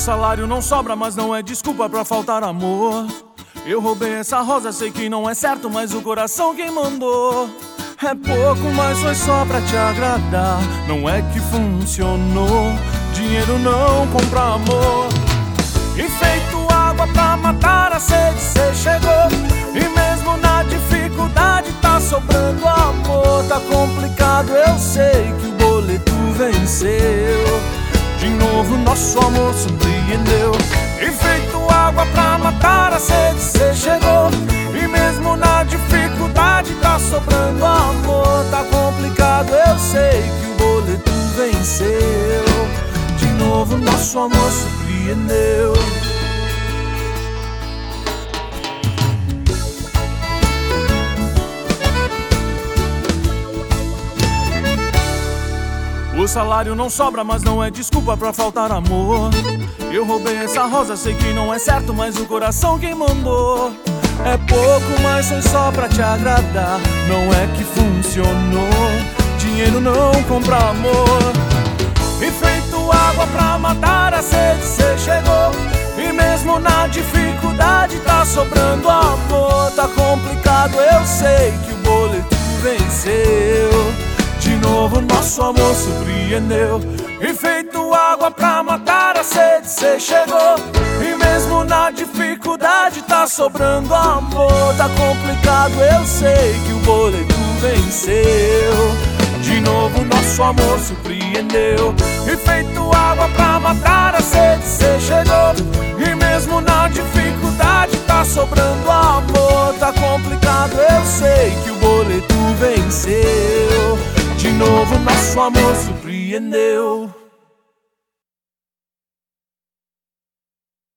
salário não sobra, mas não é desculpa pra faltar amor. Eu roubei essa rosa, sei que não é certo, mas o coração quem mandou. É pouco, mas foi só pra te agradar. Não é que funcionou. Dinheiro não compra amor. E feito água pra matar a sede, cê chegou. E mesmo na dificuldade tá sobrando amor. Tá complicado, eu sei que o boleto venceu. De novo nosso amor surpreendeu. E feito água pra matar a sede, cê chegou. E mesmo na dificuldade tá sobrando amor. Tá complicado, eu sei que o boleto venceu. De novo nosso amor surpreendeu. O salário não sobra, mas não é desculpa pra faltar amor. Eu roubei essa rosa, sei que não é certo, mas o coração quem mandou. É pouco, mas foi só pra te agradar. Não é que funcionou. Dinheiro não compra amor. E feito água pra matar a sede, cê chegou. E mesmo na dificuldade tá sobrando amor. Tá complicado, eu sei que o boleto venceu. De novo nosso amor surpreendeu. E feito água pra matar a sede, cê chegou. E mesmo na dificuldade tá sobrando amor. Tá complicado, eu sei que o boleto venceu. De novo nosso amor surpreendeu. E feito água pra matar a sede, cê chegou. E mesmo na dificuldade tá sobrando amor. Tá complicado, eu sei que o boleto venceu. De novo nosso amor surpreendeu.